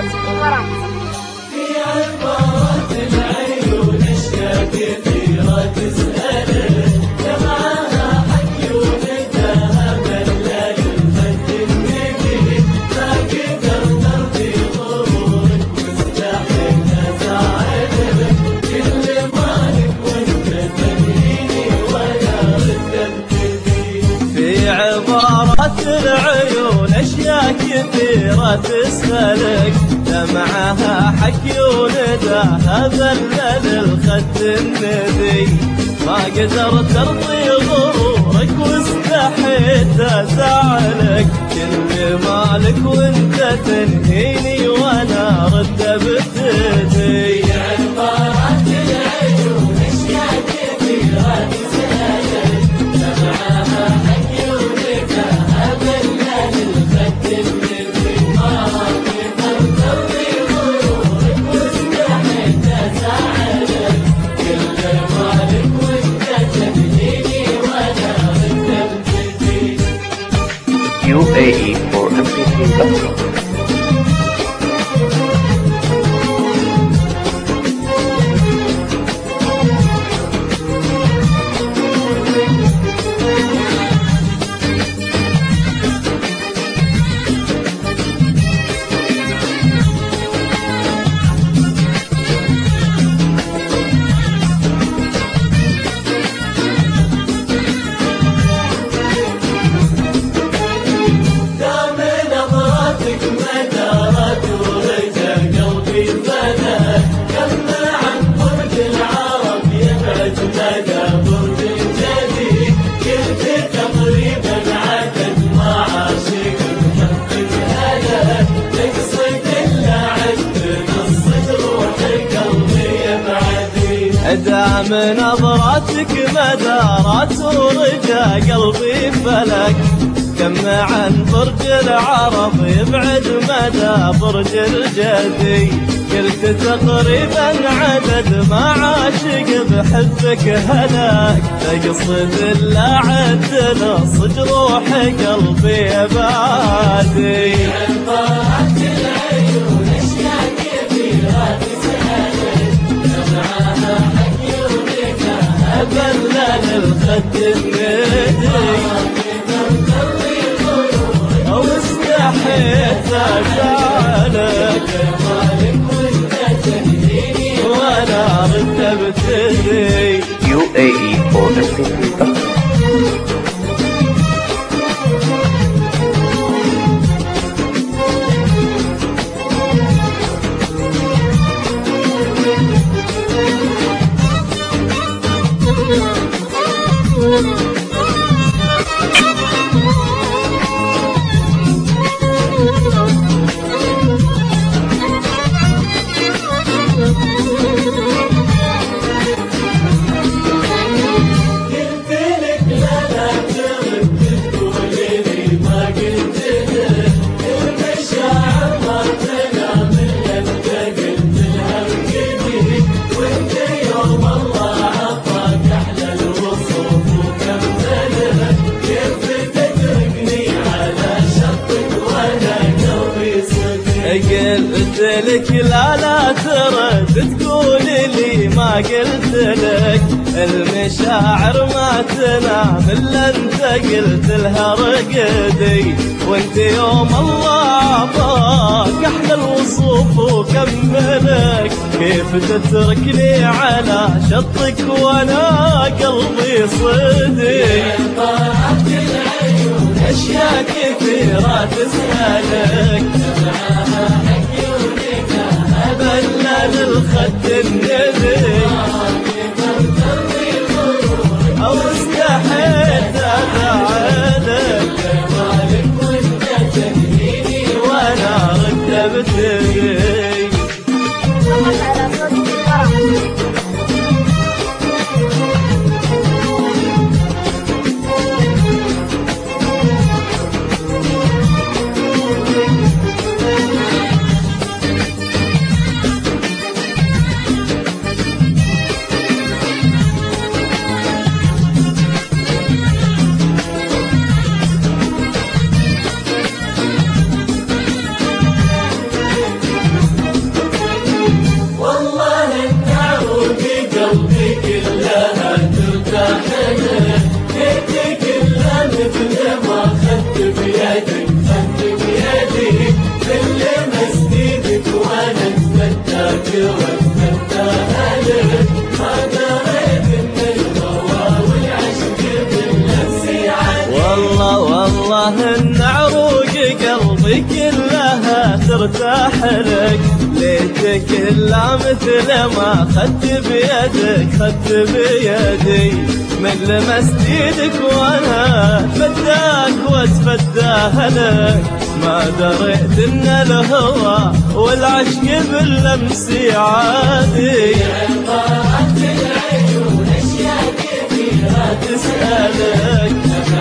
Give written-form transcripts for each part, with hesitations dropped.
صوت الإمارات. في عبارات العيون أشياء كثيرة تسألك، جمعها حكي ونداها بلاد الخد النبي، ما قدر نرضي غرورك مستحيل أساعدك، كل مالك وانت تنهيني ولا رد ابتدي. في عبارات العيون أشياء كثيرة تسألك، دمعها حكي ونداها بلل الخد الندي، ما قدرت ترضي غرورك واستحيت أزعلك، كل مالك وانت تنهيني وانا رد ابتدي. عبارات العيون أشياء كثيرة تسألك، دمعها حكي ونداها بلل الخد الندي، ما قدرت ترضي غرورك واستحيت أزعلك، كل مالك وانت تنهيني وانا رد ابتدي. UAE for MP3.com. مدارات ورجع قلبي فداك، كما عن برج العرب يبعد مدى برج الجديد، قلت تقريبا عدد ما عاشق بحبك هداك، تقصد الا عدت الصدر روح قلبي يبعدي. دام نظراتك مدارات ورجع قلبي فلك، كم عن برج العرب يبعد مدى برج الجدي، قلت تقريبا عدد ما عاشق بحبك هلاك، تقصد الا عدل صج روح قلبي يبعدي. عبارات العيون أشياء كثيرة تسألك، دمعها حكي ونداها بلل الخد الندي، واستحيت أزعلك، مالك وانت تنهيني وانا رد ابتدي. UAE for MP3.com. قلت لك لا ترد تقول لي ما قلت لك، المشاعر ما تنام الا انت قلت لها رقدي، وانت يوم الله عطاك احلى الوصوف وكملك، كيف تتركني على شطك وانا قلبي صدي. عبارات العيون اشياء كثيرة تسألك، دمعها حكي ونداها بلل الخد الندي، أو استحيت أزعلك، مالك وانت تنهيني وانا رد ابتدي. فقط على صوت الإمارات. والله ان عروق قلبي كلها ترتاح لك، ليتك الا مثل ما خدت بيدك خدت بيدي، من لمست يدك وانا فداك واتفداه لك، ما دريت ان الهوى والعشق باللمس عادي. طارت العيون اشياء كثيرة تسألك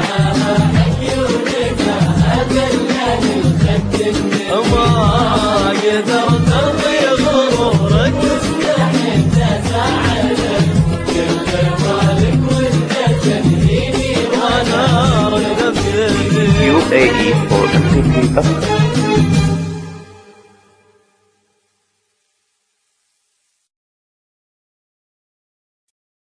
عيونك أدلاني وخدتني ما قدرت ارضي غرورك، مستحيل تزعلك كل مالك وانت تنهيني وانا ردفت UAE for MCT.com.